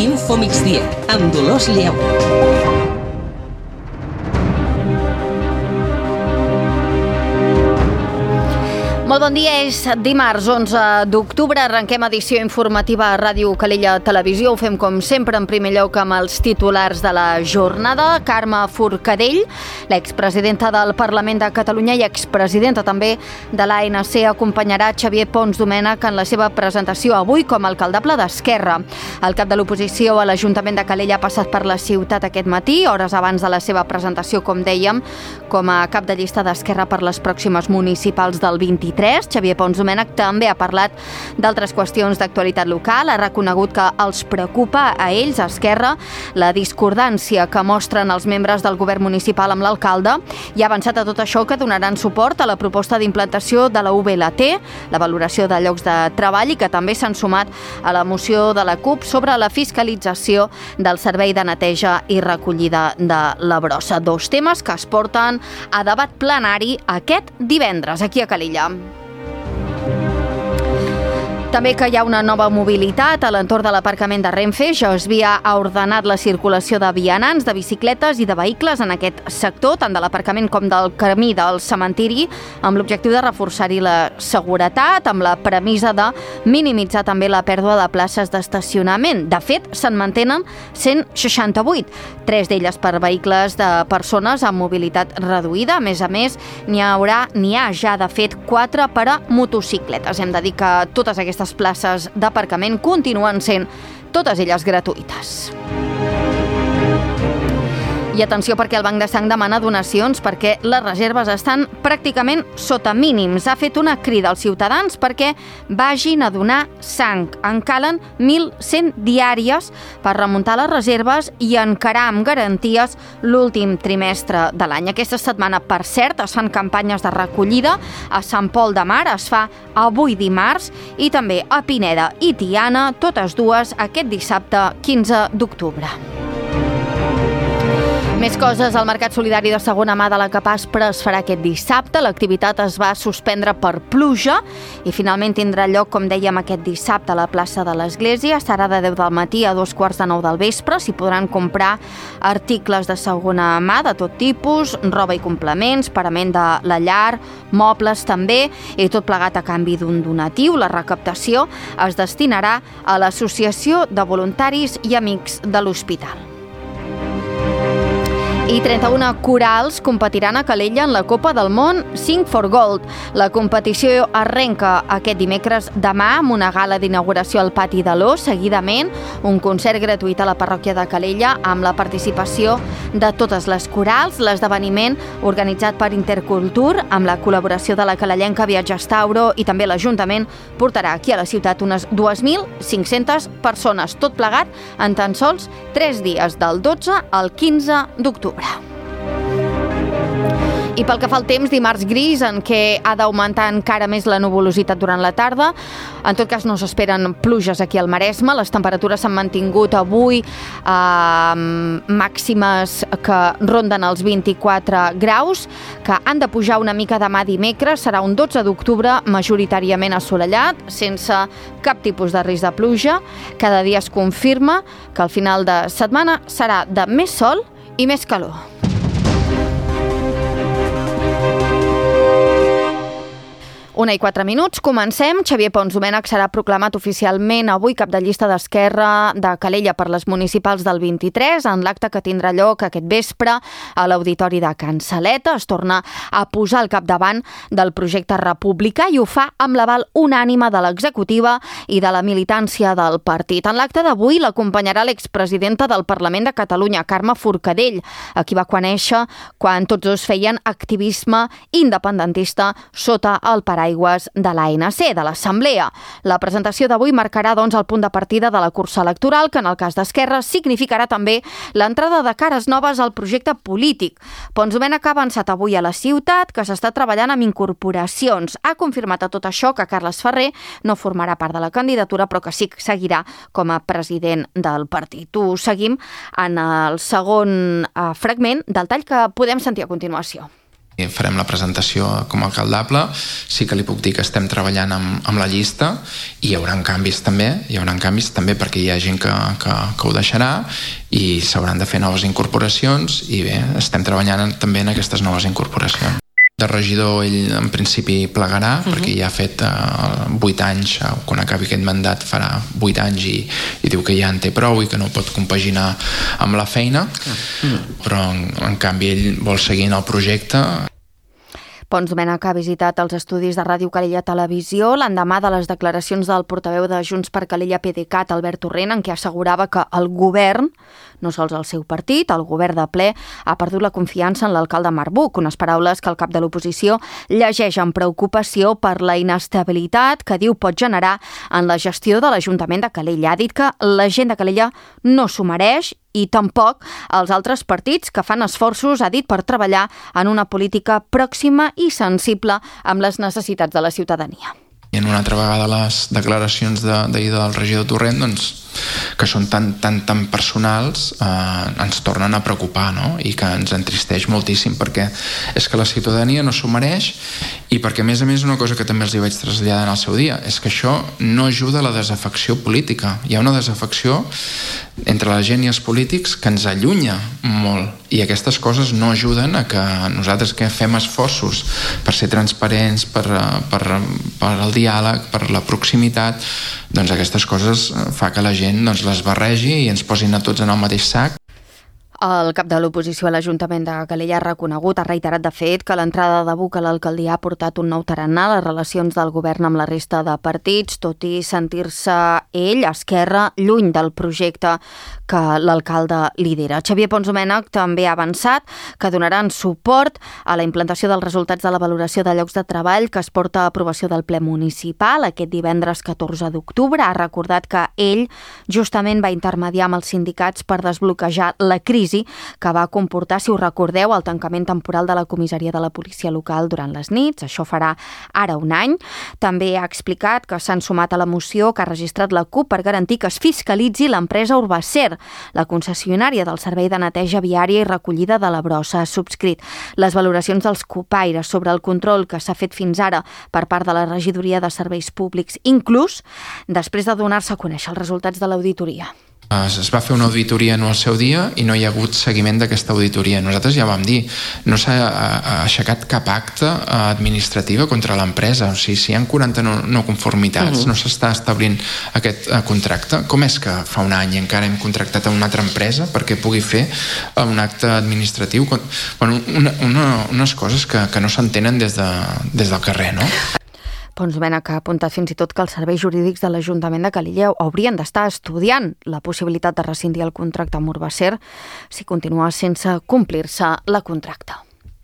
Info Migdia, amb Dolors Lleu. Molt bon dia, és dimarts 11 d'octubre, arrenquem edició informativa a Ràdio Calella Televisió. Ho fem com sempre en primer lloc amb els titulars de la jornada. Carme Forcadell, l'expresidenta del Parlament de Catalunya i expresidenta també de l'ANC, acompanyarà Xavier Pons Domènech en la seva presentació avui com a alcaldable d'Esquerra. El cap de l'oposició a l'Ajuntament de Calella ha passat per la ciutat aquest matí, hores abans de la seva presentació, com dèiem, com a cap de llista d'Esquerra per les pròximes municipals del 23. Xavier Pons Domènech també ha parlat d'altres qüestions d'actualitat local, ha reconegut que els preocupa a ells, a Esquerra, la discordància que mostren els membres del govern municipal amb l'alcalde i ha avançat a tot això que donaran suport a la proposta d'implantació de la UVLT, la valoració de llocs de treball, i que també s'han sumat a la moció de la CUP sobre la fiscalització del servei de neteja i recollida de la brossa. Dos temes que es porten a debat plenari aquest divendres aquí a Calella. També que hi ha una nova mobilitat a l'entorn de l'aparcament de Renfe. Gesvia ha ordenat la circulació de vianants, de bicicletes i de vehicles en aquest sector, tant de l'aparcament com del camí del cementiri, amb l'objectiu de reforçar-hi la seguretat, amb la premissa de minimitzar també la pèrdua de places d'estacionament. De fet, se'n mantenen 168, 3 d'elles per vehicles de persones amb mobilitat reduïda. A més, n'hi ha ja de fet 4 per a motocicletes. Hem de dir que totes aquestes places d'aparcament continuen sent totes elles gratuïtes. I atenció, perquè el Banc de Sang demana donacions perquè les reserves estan pràcticament sota mínims. Ha fet una crida als ciutadans perquè vagin a donar sang. En calen 1.100 diàries per remuntar les reserves i encarar amb garanties l'últim trimestre de l'any. Aquesta setmana, per cert, es fan campanyes de recollida a Sant Pol de Mar, es fa avui dimarts, i també a Pineda i Tiana, totes dues aquest dissabte 15 d'octubre. Més coses, el Mercat Solidari de segona mà de la Capaspra es farà aquest dissabte. L'activitat es va suspendre per pluja i finalment tindrà lloc, com dèiem, aquest dissabte a la plaça de l'Església. Serà de 10 del matí a 2:45 del vespre. S'hi podran comprar articles de segona mà de tot tipus, roba i complements, parament de la llar, mobles també, i tot plegat a canvi d'un donatiu. La recaptació es destinarà a l'Associació de Voluntaris i Amics de l'Hospital. I 31 corals competiran a Calella en la Copa del Món Sing for Gold. La competició arrenca aquest dimecres demà amb una gala d'inauguració al Pati de l'Ós, seguidament un concert gratuït a la parròquia de Calella amb la participació de totes les corals. L'esdeveniment, organitzat per Intercultur amb la col·laboració de la calellenca Viatges Tauro i també l'Ajuntament, portarà aquí a la ciutat unes 2.500 persones, tot plegat en tan sols 3 dies, del 12 al 15 d'octubre. I pel que fa al temps, dimarts gris, en què ha d'augmentar encara més la nuvolositat durant la tarda. En tot cas, no s'esperen pluges aquí al Maresme. Les temperatures s'han mantingut avui màximes que ronden els 24 graus, que han de pujar una mica demà dimecres. Serà un 12 d'octubre majoritàriament assolellat, sense cap tipus de risc de pluja. Cada dia es confirma que al final de setmana serà de més sol i més calor. Una i 4 minuts, comencem. Xavier Pons Domènech serà proclamat oficialment avui cap de llista d'Esquerra de Calella per les municipals del 23, en l'acte que tindrà lloc aquest vespre a l'Auditori de Can Saleta. Es torna a posar al capdavant del projecte republicà i ho fa amb l'aval unànime de l'executiva i de la militància del partit. En l'acte d'avui l'acompanyarà l'expresidenta del Parlament de Catalunya, Carme Forcadell, a qui va conèixer quan tots dos feien activisme independentista sota el paraigües de l'ANC, de l'Assemblea. La presentació d'avui marcarà, doncs, el punt de partida de la cursa electoral, que en el cas d'Esquerra significarà també l'entrada de cares noves al projecte polític. Pons Domènech ha avançat avui a la ciutat que s'està treballant amb incorporacions. Ha confirmat a tot això que Carles Ferrer no formarà part de la candidatura, però que sí que seguirà com a president del partit. Ho seguim en el segon fragment del tall que podem sentir a continuació. Farem la presentació com a alcaldable. Sí que li puc dir que estem treballant amb la llista i hi haurà canvis també perquè hi ha gent que ho deixarà i s'hauran de fer noves incorporacions i bé, estem treballant també en aquestes noves incorporacions. De regidor ell en principi plegarà perquè ja ha fet 8 anys, quan acabi aquest mandat farà 8 anys i diu que ja en té prou i que no pot compaginar amb la feina, però en canvi ell vol seguir en el projecte. Pons Domènech ha visitat els estudis de Ràdio Calella Televisió l'endemà de les declaracions del portaveu de Junts per Calella PDeCAT, Albert Torrent, en què assegurava que el govern, no sols el seu partit, el govern de ple, ha perdut la confiança en l'alcalde Marc Buch, unes paraules que el cap de l'oposició llegeix amb preocupació per la inestabilitat que diu pot generar en la gestió de l'Ajuntament de Calella. Ha dit que la gent de Calella no s'ho mereix i tampoc els altres partits que fan esforços, ha dit, per treballar en una política pròxima i sensible amb les necessitats de la ciutadania. I en una altra vegada les declaracions d'ahir del regidor Torrent, doncs, que són tan personals, ens tornen a preocupar, no? I que ens entristeix moltíssim perquè és que la ciutadania no s'ho mereix i perquè, a més, una cosa que també els hi vaig traslladar en el seu dia és que això no ajuda a la desafecció política. Hi ha una desafecció entre la gent i els polítics que ens allunya molt i aquestes coses no ajuden a que nosaltres que fem esforços per ser transparents, per el diàleg, per la proximitat, doncs aquestes coses fa que la gent les barregi i ens posin a tots en el mateix sac. El cap de l'oposició a l'Ajuntament de Calella ha reconegut, ha reiterat de fet, que l'entrada de Buch a l'alcaldia ha portat un nou tarannà a les relacions del govern amb la resta de partits, tot i sentir-se ell, Esquerra, lluny del projecte que l'alcalde lidera. Xavier Pons Domènech també ha avançat que donaran suport a la implantació dels resultats de la valoració de llocs de treball que es porta a aprovació del ple municipal aquest divendres 14 d'octubre. Ha recordat que ell justament va intermediar amb els sindicats per desbloquejar la crisi que va comportar, si ho recordeu, el tancament temporal de la comissaria de la policia local durant les nits. Això farà ara un any. També ha explicat que s'han sumat a la moció que ha registrat la CUP per garantir que es fiscalitzi l'empresa Urbacer, la concessionària del servei de neteja viària i recollida de la brossa. Ha subscrit les valoracions dels cupaires sobre el control que s'ha fet fins ara per part de la regidoria de serveis públics, inclús després de donar-se a conèixer els resultats de l'auditoria. Es va fer una auditoria en el seu dia i no hi ha hagut seguiment d'aquesta auditoria. Nosaltres ja vam dir, no s'ha aixecat cap acte administrativa contra l'empresa. O sigui, si hi ha 40 no conformitats, no s'està establint aquest contracte. Com és que fa un any encara hem contractat a una altra empresa perquè pugui fer un acte administratiu? Unes coses que no s'entenen des del carrer, no? Pons Domènech ha apuntat fins i tot que els serveis jurídics de l'Ajuntament de Calella haurien d'estar estudiant la possibilitat de rescindir el contracte amb Urbacer si continua sense complir-se la contracte.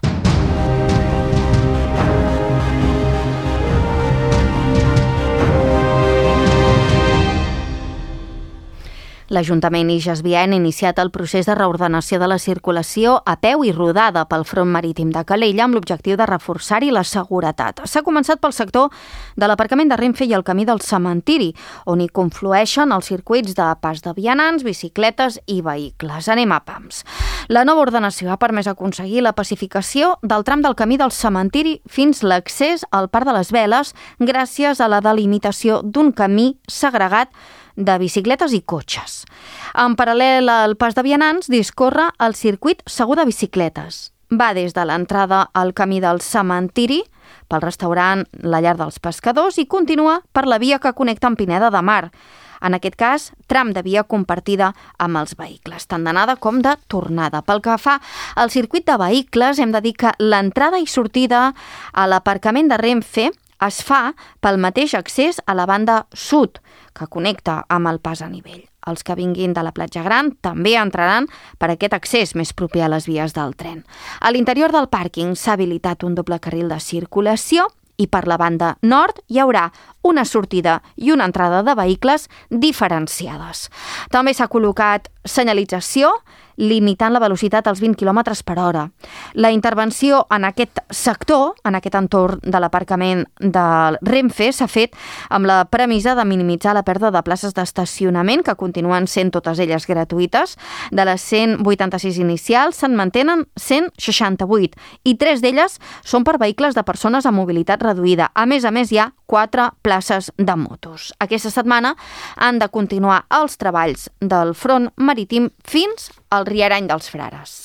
L'Ajuntament Iges Viana ha iniciat el procés de reordenació de la circulació a peu i rodada pel front marítim de Calella amb l'objectiu de reforçar-hi la seguretat. S'ha començat pel sector de l'aparcament de Renfe i el camí del cementiri, on hi conflueixen els circuits de pas de vianants, bicicletes i vehicles. Anem a pams. La nova ordenació ha permès aconseguir la pacificació del tram del camí del cementiri fins l'accés al Parc de les Veles gràcies a la delimitació d'un camí segregat de bicicletes i cotxes. En paral·lel al pas de vianants discorre el circuit segur de bicicletes. Va des de l'entrada al camí del cementiri, pel restaurant La Llar dels Pescadors i continua per la via que connecta amb Pineda de Mar. En aquest cas, tram de via compartida amb els vehicles, tant d'anada com de tornada. Pel que fa al circuit de vehicles, hem de dir que l'entrada i sortida a l'aparcament de Renfe es fa pel mateix accés a la banda sud, que connecta amb el pas a nivell. Els que vinguin de la Platja Gran també entraran per aquest accés més proper a les vies del tren. A l'interior del pàrquing s'ha habilitat un doble carril de circulació i per la banda nord hi haurà una sortida i una entrada de vehicles diferenciades. També s'ha col·locat senyalització limitant la velocitat als 20 km per hora. La intervenció en aquest sector, en aquest entorn de l'aparcament de Renfe, s'ha fet amb la premissa de minimitzar la pèrdua de places d'estacionament, que continuen sent totes elles gratuïtes. De les 186 inicials se'n mantenen 168 i 3 d'elles són per vehicles de persones amb mobilitat reduïda. A més, hi ha 4 places de motos. Aquesta setmana han de continuar els treballs del front marítim fins al Riarany dels Frares.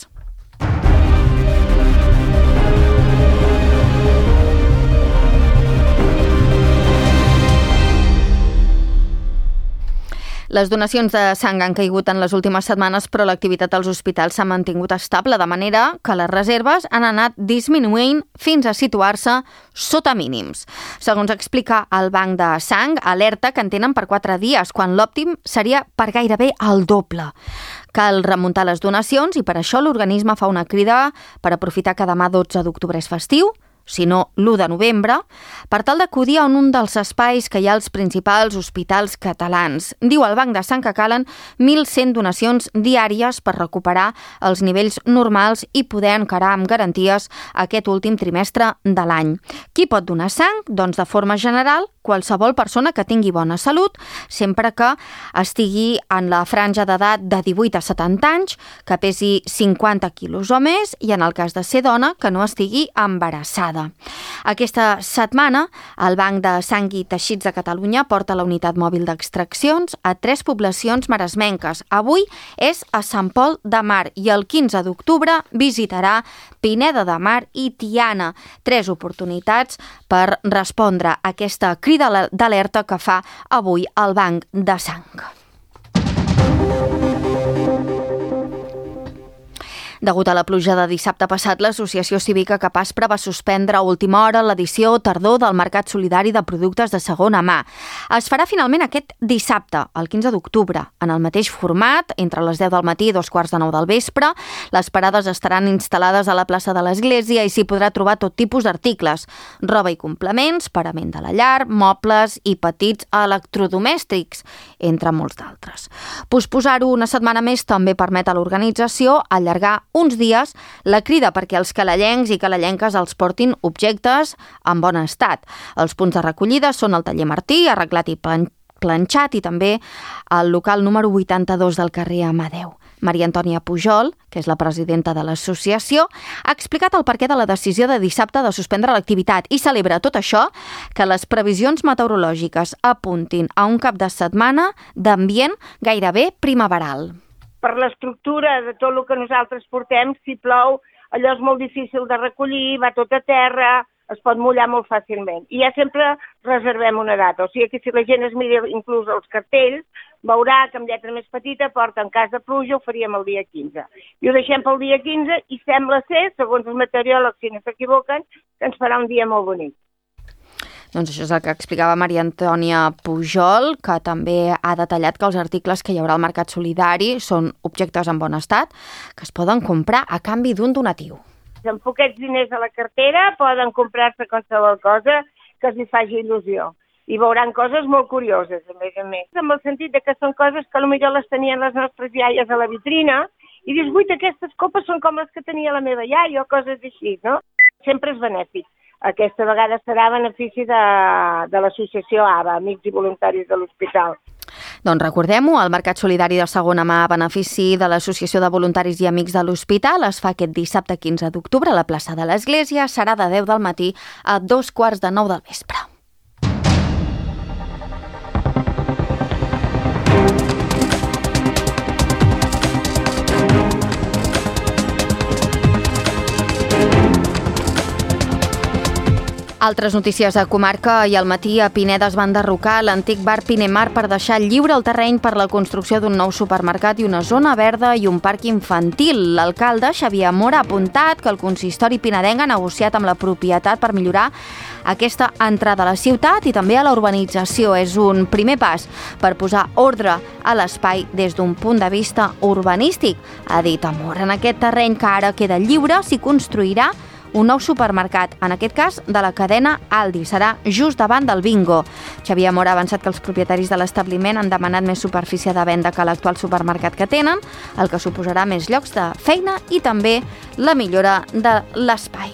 Les donacions de sang han caigut en les últimes setmanes, però l'activitat als hospitals s'ha mantingut estable, de manera que les reserves han anat disminuint fins a situar-se sota mínims. Segons explica el Banc de Sang, alerta que en tenen per 4 dies, quan l'òptim seria per gairebé el doble. Cal remuntar les donacions i per això l'organisme fa una crida per aprofitar que demà 12 d'octubre és festiu, si no l'1 de novembre, per tal d'acudir a un dels espais que hi ha als principals hospitals catalans. Diu el Banc de Sang que calen 1.100 donacions diàries per recuperar els nivells normals i poder encarar amb garanties aquest últim trimestre de l'any. Qui pot donar sang? Doncs de forma general, qualsevol persona que tingui bona salut, sempre que estigui en la franja d'edat de 18 a 70 anys, que pesi 50 quilos o més i en el cas de ser dona, que no estigui embarassada. Aquesta setmana, el Banc de Sang i Teixits de Catalunya porta la unitat mòbil d'extraccions a 3 poblacions maresmenques. Avui és a Sant Pol de Mar i el 15 d'octubre visitarà Pineda de Mar i Tiana. 3 oportunitats per respondre a aquesta crida d'alerta que fa avui el Banc de Sang. Degut a la pluja de dissabte passat, l'Associació Cívica Capaspra va suspendre a última hora l'edició tardor del Mercat Solidari de Productes de Segona Mà. Es farà finalment aquest dissabte, el 15 d'octubre, en el mateix format, entre les 10 del matí i 2:45 del vespre. Les parades estaran instal·lades a la plaça de l'Església i s'hi podrà trobar tot tipus d'articles, roba i complements, parament de la llar, mobles i petits electrodomèstics, entre molts d'altres. Posposar-ho una setmana més també permet a l'organització allargar uns dies la crida perquè els calellencs i calellenques els portin objectes en bon estat. Els punts de recollida són el taller Martí, arreglat i planxat, i també el local número 82 del carrer Amadeu. Maria Antònia Pujol, que és la presidenta de l'associació, ha explicat el perquè de la decisió de dissabte de suspendre l'activitat i celebra tot això que les previsions meteorològiques apuntin a un cap de setmana d'ambient gairebé primaveral. Per l'estructura de tot el que nosaltres portem, si plou, allò és molt difícil de recollir, va tot a terra, es pot mullar molt fàcilment. I ja sempre reservem una data. O sigui que si la gent es mira inclús els cartells, veurà que amb lletra més petita porta en cas de pluja, ho faríem el dia 15. I ho deixem pel dia 15 i sembla ser, segons els meteoròlegs, si no s'equivoquen, que ens farà un dia molt bonic. Doncs això és el que explicava Maria Antònia Pujol, que també ha detallat que els articles que hi haurà al Mercat Solidari són objectes en bon estat, que es poden comprar a canvi d'un donatiu. Amb poquets diners a la cartera poden comprar-se qualsevol cosa que els hi faci il·lusió. I veuran coses molt curioses, a més. Amb el sentit de que són coses que potser les tenien les nostres iaies a la vitrina i dius, ui, aquestes copes són com les que tenia la meva iaia o coses així, no? Sempre és benèfic. Aquesta vegada serà a benefici de l'associació AVA, Amics i Voluntaris de l'Hospital. Doncs recordem-ho, el Mercat Solidari de Segona Mà a benefici de l'Associació de Voluntaris i Amics de l'Hospital es fa aquest dissabte 15 d'octubre a la plaça de l'Església, serà de 10 del matí a 2:45 del vespre. Altres notícies a comarca i al matí a Pineda es van derrocar l'antic bar Pinemar per deixar lliure el terreny per la construcció d'un nou supermercat i una zona verda i un parc infantil. L'alcalde Xavier Mora ha apuntat que el consistori pinedenc ha negociat amb la propietat per millorar aquesta entrada a la ciutat i també a la urbanització. És un primer pas per posar ordre a l'espai des d'un punt de vista urbanístic. Ha dit Mora, en aquest terreny que ara queda lliure s'hi construirà un nou supermercat, en aquest cas de la cadena Aldi. Serà just davant del Bingo. Xavier Mora ha avançat que els propietaris de l'establiment han demanat més superfície de venda que l'actual supermercat que tenen, el que suposarà més llocs de feina i també la millora de l'espai.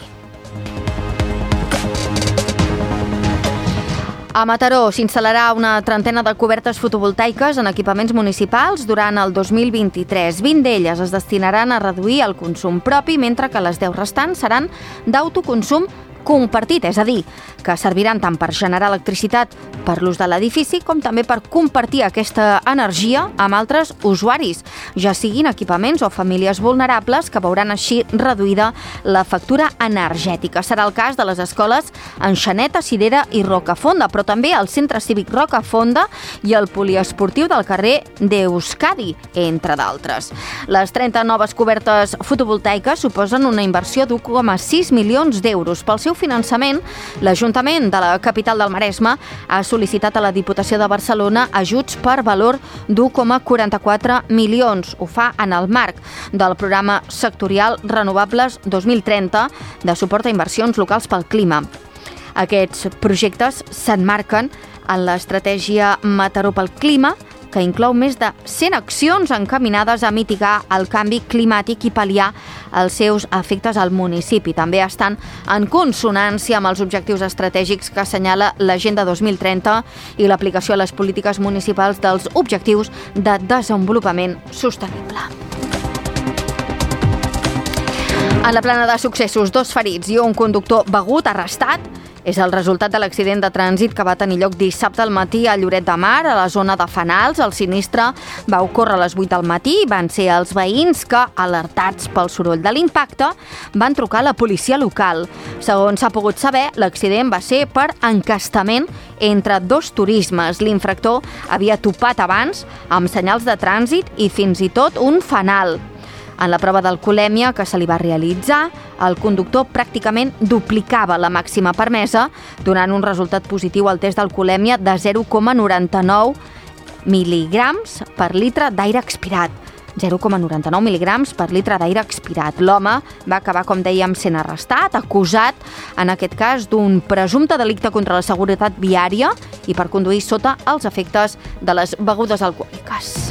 A Mataró s'instal·larà una trentena de cobertes fotovoltaiques en equipaments municipals durant el 2023. 20 d'elles es destinaran a reduir el consum propi, mentre que les 10 restants seran d'autoconsum compartit, és a dir, que serviran tant per generar electricitat per l'ús de l'edifici com també per compartir aquesta energia amb altres usuaris, ja siguin equipaments o famílies vulnerables que veuran així reduïda la factura energètica. Serà el cas de les escoles Enxaneta, Cirera i Rocafonda, però també el Centre Cívic Rocafonda i el poliesportiu del carrer d'Euskadi, entre d'altres. Les 30 noves cobertes fotovoltaiques suposen una inversió d'1,6 milions d'euros. Pel seu finançament, l'Ajuntament de la capital del Maresme ha sol·licitat a la Diputació de Barcelona ajuts per valor d'1,44 milions. Ho fa en el marc del programa sectorial Renovables 2030 de suport a inversions locals pel clima. Aquests projectes s'emmarquen en l'estratègia Mataró pel clima, que inclou més de 100 accions encaminades a mitigar el canvi climàtic i pal·liar els seus efectes al municipi. També estan en consonància amb els objectius estratègics que assenyala l'Agenda 2030 i l'aplicació a les polítiques municipals dels objectius de desenvolupament sostenible. En la plana de successos, 2 ferits i un conductor begut arrestat. És el resultat de l'accident de trànsit que va tenir lloc dissabte al matí a Lloret de Mar, a la zona de Fanals. El sinistre va ocórrer a les 8 del matí i van ser els veïns que, alertats pel soroll de l'impacte, van trucar a la policia local. Segons s'ha pogut saber, l'accident va ser per encastament entre 2 turismes. L'infractor havia topat abans amb senyals de trànsit i fins i tot un fanal. En la prova d'alcoholèmia que se li va realitzar, el conductor pràcticament duplicava la màxima permesa, donant un resultat positiu al test d'alcoholèmia de 0,99 mil·lígrams per litre d'aire expirat. 0,99 mil·lígrams per litre d'aire expirat. L'home va acabar, com dèiem, sent arrestat, acusat, en aquest cas, d'un presumpte delicte contra la seguretat viària i per conduir sota els efectes de les begudes alcohòliques.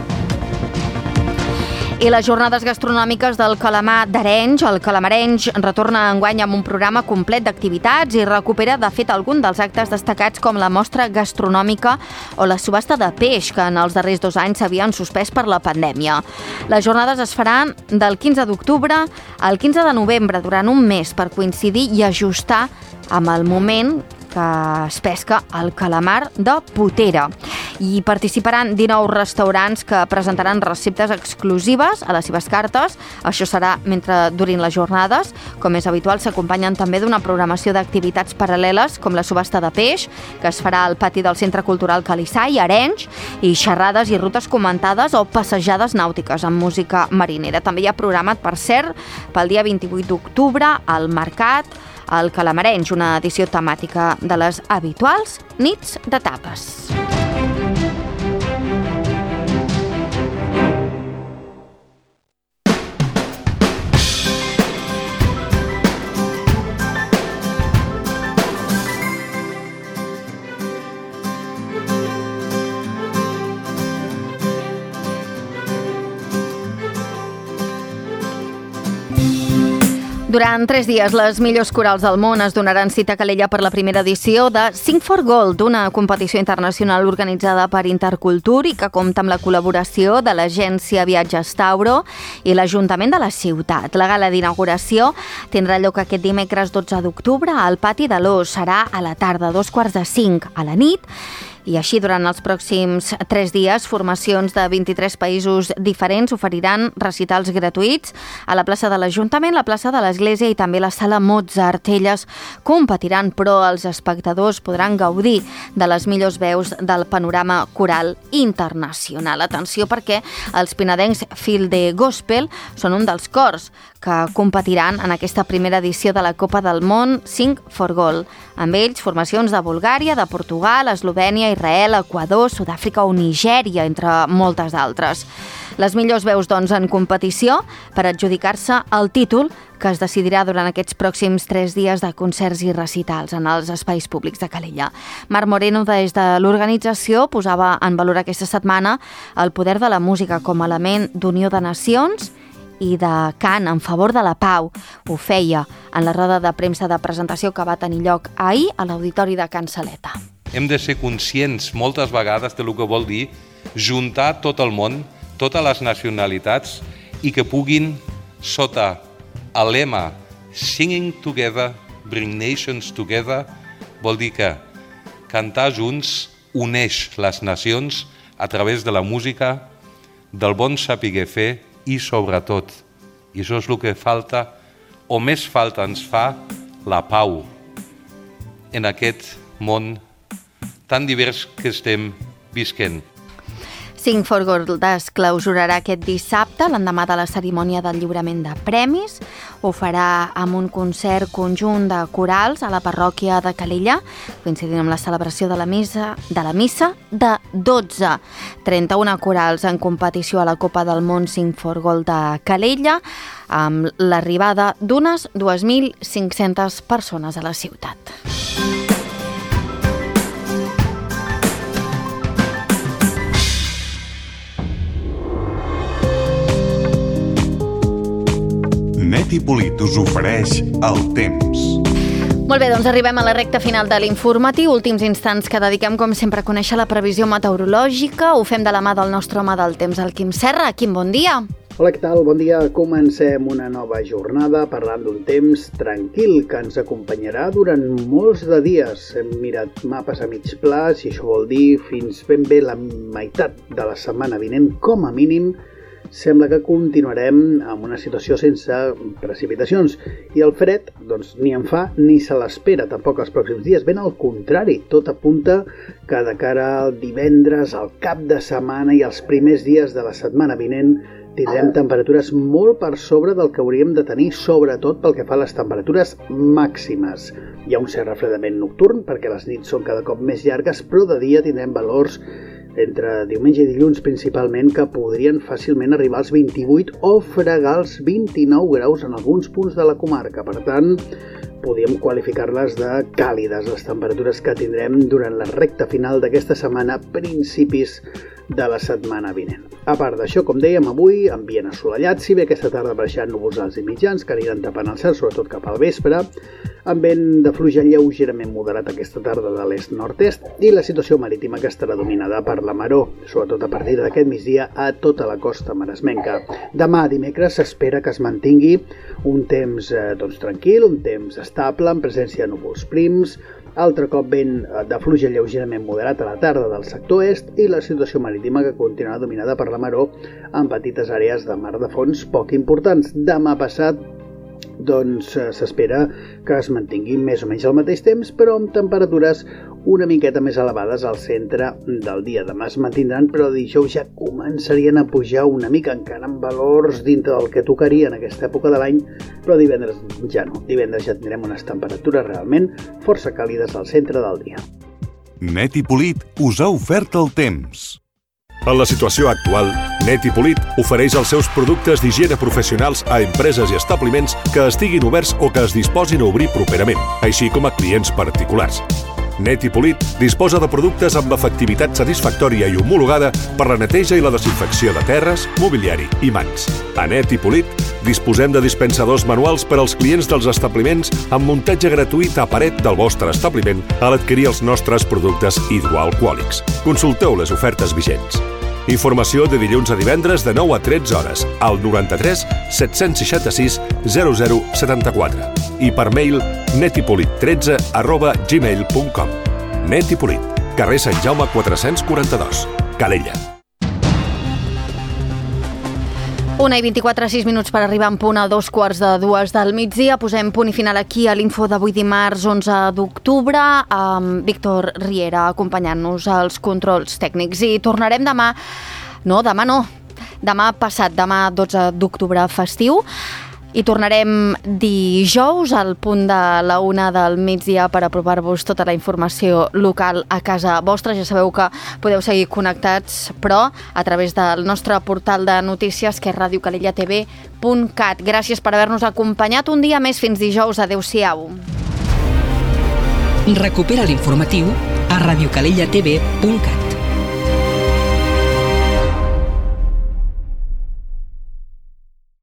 I les jornades gastronòmiques del Calamar d'Arenys. El Calamarenys retorna enguany amb un programa complet d'activitats i recupera, de fet, algun dels actes destacats com la mostra gastronòmica o la subhasta de peix, que en els darrers 2 anys s'havien suspès per la pandèmia. Les jornades es faran del 15 d'octubre al 15 de novembre, durant un mes, per coincidir i ajustar amb el moment que es pesca el calamar de potera. I participaran 19 restaurants que presentaran receptes exclusives a les seves cartes. Això serà mentre durin les jornades. Com és habitual, s'acompanyen també d'una programació d'activitats paral·leles, com la subhasta de peix, que es farà al pati del Centre Cultural Calissai, a Arenys, i xerrades i rutes comentades o passejades nàutiques amb música marinera. També hi ha programat, per cert, pel dia 28 d'octubre, al Mercat, al Calamarenys, una edició temàtica de les habituals nits de tapes. Durant 3 dies, les millors corals del món es donaran cita a Calella per la primera edició de Sing for Gold, una competició internacional organitzada per Intercultur i que compta amb la col·laboració de l'agència Viatges Tauro i l'Ajuntament de la ciutat. La gala d'inauguració tindrà lloc aquest dimecres 12 d'octubre al Pati de l'Os. Serà a la tarda, 4:45 a la nit. I així, durant els pròxims 3 dies, formacions de 23 països diferents oferiran recitals gratuïts a la plaça de l'Ajuntament, la plaça de l'Església i també la sala Mozart. Elles competiran, però els espectadors podran gaudir de les millors veus del panorama coral internacional. Atenció, perquè els pinadencs Fil de Gospel són un dels cors que competiran en aquesta primera edició de la Copa del Món Sing for Gold. Amb ells, formacions de Bulgària, de Portugal, Eslovènia, Israel, Equador, Sud-àfrica o Nigèria, entre moltes d'altres. Les millors veus, doncs, en competició per adjudicar-se el títol que es decidirà durant aquests pròxims 3 dies de concerts i recitals en els espais públics de Calella. Marc Moreno, des de l'organització, posava en valor aquesta setmana el poder de la música com a element d'unió de nacions i de cant en favor de la pau. Ho feia en la roda de premsa de presentació que va tenir lloc ahir a l'Auditori de Can Saleta. Hem de ser conscients moltes vegades del que vol dir juntar tot el món, totes les nacionalitats, i que puguin, sota el lema Singing Together, Bring Nations Together, vol dir que cantar junts uneix les nacions a través de la música, del bon saber fer i, sobretot, i això és el que falta, o més falta ens fa, la pau en aquest món tan divers que estem visquent. Sing for Gold es clausurarà aquest dissabte, l'endemà de la cerimònia del lliurament de premis. Ho farà amb un concert conjunt de corals a la parròquia de Calella, coincidint amb la celebració de la missa de 12. 31 corals en competició a la Copa del Món Sing for Gold de Calella, amb l'arribada d'unes 2.500 persones a la ciutat. Net i Polit us ofereix el temps. Molt bé, doncs arribem a la recta final de l'informatiu, últims instants que dediquem, com sempre, a conèixer la previsió meteorològica. Ho fem de la mà del nostre home del temps, el Quim Serra. Quim, bon dia. Hola, què tal? Bon dia. Comencem una nova jornada parlant d'un temps tranquil que ens acompanyarà durant molts de dies. Hem mirat mapes a mig pla, si això vol dir fins ben bé la meitat de la setmana vinent, com a mínim. Sembla que continuarem amb una situació sense precipitacions i el fred doncs, ni en fa ni se l'espera tampoc els pròxims dies. Ben al contrari, tot apunta que de cara al divendres, al cap de setmana i els primers dies de la setmana vinent tindrem temperatures molt per sobre del que hauríem de tenir, sobretot pel que fa a les temperatures màximes. Hi ha un cert refredament nocturn perquè les nits són cada cop més llargues, però de dia tindrem valors entre diumenge i dilluns principalment que podrien fàcilment arribar als 28 o fregar els 29 graus en alguns punts de la comarca. Per tant, podríem qualificar-les de càlides, les temperatures que tindrem durant la recta final d'aquesta setmana, principis de la setmana vinent. A part d'això, com dèiem, avui ambient assolellat, si bé aquesta tarda apareixeran núvols alts i mitjans que aniran tapant el cel, sobretot cap al vespre, amb vent de fluix lleugerament moderat aquesta tarda de l'est-nord-est i la situació marítima que estarà dominada per la maror, sobretot a partir d'aquest migdia a tota la costa maresmenca. Demà, dimecres, s'espera que es mantingui un temps tranquil, un temps estable, en presència de núvols prims, altre cop vent de fluix lleugerament moderat a la tarda del sector est i la situació marítima que continuarà dominada per la maror amb petites àrees de mar de fons poc importants. Demà passat s'espera que es mantingui més o menys al mateix temps, però amb temperatures una miqueta més elevades al centre del dia. Demà es mantindran, però dijous ja començarien a pujar una mica, encara en valors dintre del que tocaria en aquesta època de l'any, però divendres ja no. Divendres ja tindrem unes temperatures realment força càlides al centre del dia. Net i Polit us ha ofert el temps. En la situació actual, Net i Polit ofereix els seus productes d'higiene professionals a empreses i establiments que estiguin oberts o que es disposin a obrir properament, així com a clients particulars. Net i Polit disposa de productes amb efectivitat satisfactòria i homologada per la neteja i la desinfecció de terres, mobiliari i mans. A Net i Polit disposem de dispensadors manuals per als clients dels establiments amb muntatge gratuït a paret del vostre establiment a l'adquirir els nostres productes hidroalcohòlics. Consulteu les ofertes vigents. Informació de dilluns a divendres de 9 a 13 hores al 93 766 0074 i per mail netipolit13@gmail.com. Net i Polit, carrer Sant Jaume 442, Calella. 1:24, 6 minuts per arribar en punt a 2:45 del migdia. Posem punt i final aquí a l'info d'avui dimarts 11 d'octubre amb Víctor Riera acompanyant-nos als controls tècnics. I tornarem demà passat, demà 12 d'octubre festiu. I tornarem dijous al punt de la 1 del migdia per aprovar-vos tota la informació local a casa vostra. Ja sabeu que podeu seguir connectats, però a través del nostre portal de notícies, que és radiocalellatv.cat. Gràcies per haver-nos acompanyat un dia més. Fins dijous. Adéu-siau. Recupera l'informatiu a radiocalellatv.cat.